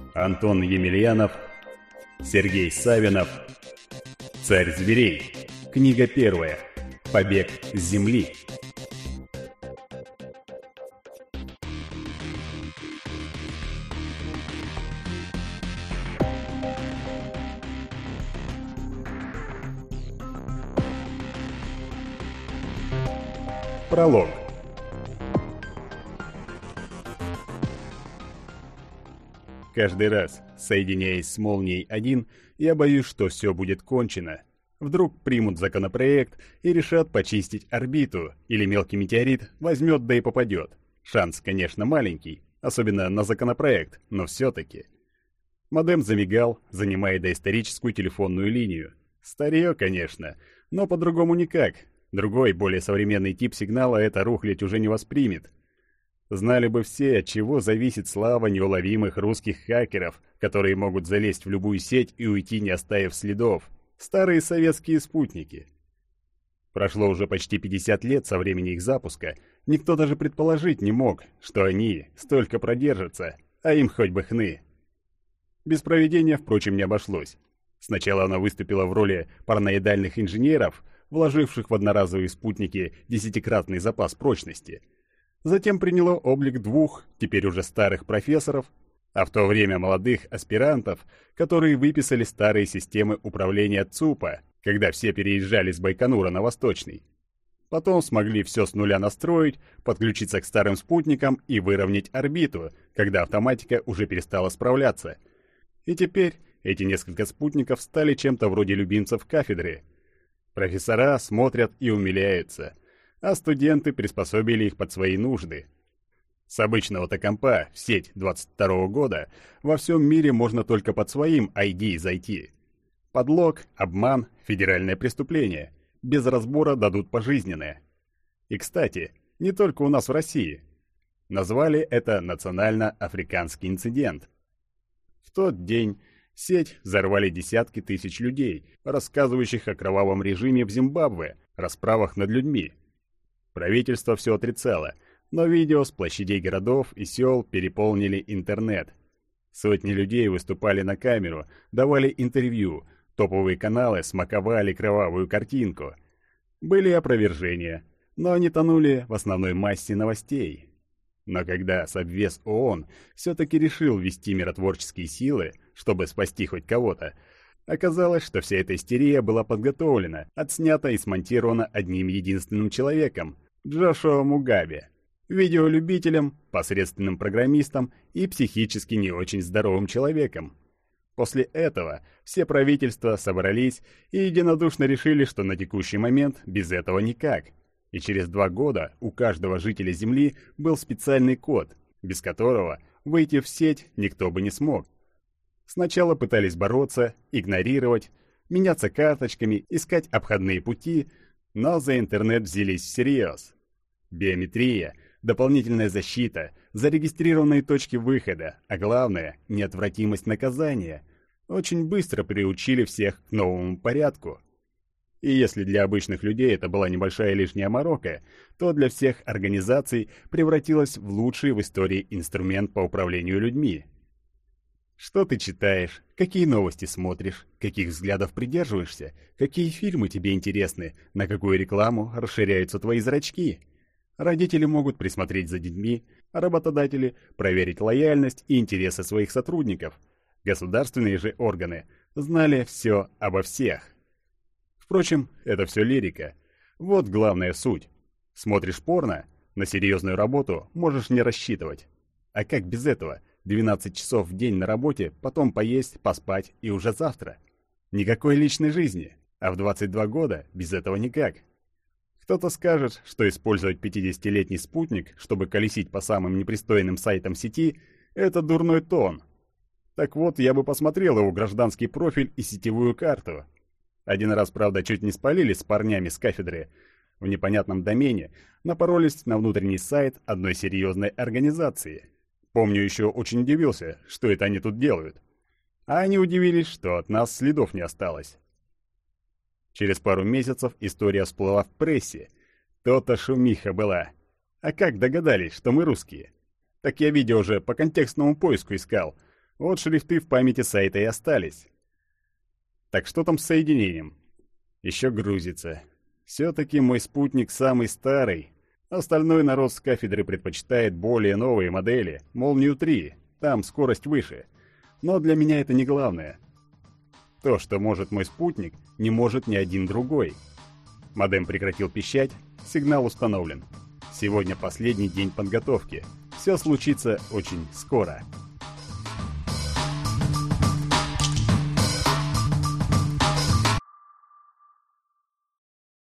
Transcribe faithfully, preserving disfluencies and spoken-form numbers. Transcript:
Антон Емельянов, Сергей Савинов. Царь зверей. Книга первая. Побег с земли. Пролог. Каждый раз, соединяясь с Молнией один, я боюсь, что все будет кончено. Вдруг примут законопроект и решат почистить орбиту, или мелкий метеорит возьмет да и попадет. Шанс, конечно, маленький, особенно на законопроект, но все-таки. Модем замигал, занимая доисторическую телефонную линию. Старье, конечно, но по-другому никак. Другой, более современный тип сигнала эта рухлядь уже не воспримет. Знали бы все, от чего зависит слава неуловимых русских хакеров, которые могут залезть в любую сеть и уйти, не оставив следов. Старые советские спутники. Прошло уже почти пятьдесят лет со времени их запуска. Никто даже предположить не мог, что они столько продержатся, а им хоть бы хны. Без проведения, впрочем, не обошлось. Сначала она выступила в роли параноидальных инженеров, вложивших в одноразовые спутники десятикратный запас прочности. Затем приняло облик двух, теперь уже старых профессоров, а в то время молодых аспирантов, которые выписали старые системы управления ЦУПа, когда все переезжали с Байконура на Восточный. Потом смогли все с нуля настроить, подключиться к старым спутникам и выровнять орбиту, когда автоматика уже перестала справляться. И теперь эти несколько спутников стали чем-то вроде любимцев кафедры. Профессора смотрят и умиляются, а студенты приспособили их под свои нужды. С обычного-то компа в сеть двадцать второго года во всем мире можно только под своим ай ди зайти. Подлог, обман, федеральное преступление. Без разбора дадут пожизненное. И, кстати, не только у нас в России. Назвали это национально-африканский инцидент. В тот день сеть взорвали десятки тысяч людей, рассказывающих о кровавом режиме в Зимбабве, расправах над людьми. Правительство все отрицало, но видео с площадей городов и сел переполнили интернет. Сотни людей выступали на камеру, давали интервью, топовые каналы смаковали кровавую картинку. Были опровержения, но они тонули в основной массе новостей. Но когда Совбез ООН все-таки решил ввести миротворческие силы, чтобы спасти хоть кого-то, оказалось, что вся эта истерия была подготовлена, отснята и смонтирована одним единственным человеком – Джошуа Мугабе, видеолюбителем, посредственным программистом и психически не очень здоровым человеком. После этого все правительства собрались и единодушно решили, что на текущий момент без этого никак. И через два года у каждого жителя Земли был специальный код, без которого выйти в сеть никто бы не смог. Сначала пытались бороться, игнорировать, меняться карточками, искать обходные пути, но за интернет взялись всерьез. Биометрия, дополнительная защита, зарегистрированные точки выхода, а главное – неотвратимость наказания, очень быстро приучили всех к новому порядку. И если для обычных людей это была небольшая лишняя морока, то для всех организаций превратилась в лучший в истории инструмент по управлению людьми. Что ты читаешь, какие новости смотришь, каких взглядов придерживаешься, какие фильмы тебе интересны, на какую рекламу расширяются твои зрачки. Родители могут присмотреть за детьми, а работодатели – проверить лояльность и интересы своих сотрудников. Государственные же органы знали все обо всех. Впрочем, это все лирика. Вот главная суть. Смотришь порно, на серьезную работу можешь не рассчитывать. А как без этого? двенадцать часов в день на работе, потом поесть, поспать и уже завтра. Никакой личной жизни, а в двадцать два года без этого никак. Кто-то скажет, что использовать пятидесятилетний спутник, чтобы колесить по самым непристойным сайтам сети, это дурной тон. Так вот, я бы посмотрел его гражданский профиль и сетевую карту. Один раз, правда, чуть не спалили с парнями с кафедры. В непонятном домене напоролись на внутренний сайт одной серьезной организации. Помню, еще очень удивился, что это они тут делают. А они удивились, что от нас следов не осталось. Через пару месяцев история всплыла в прессе. То-то шумиха была. А как догадались, что мы русские? Так я видео уже по контекстному поиску искал. Вот шрифты в памяти сайта и остались. Так что там с соединением? Еще грузится. Все-таки мой спутник самый старый. Остальной народ с кафедры предпочитает более новые модели, Молнию три, там скорость выше. Но для меня это не главное. То, что может мой спутник, не может ни один другой. Модем прекратил пищать, сигнал установлен. Сегодня последний день подготовки. Все случится очень скоро.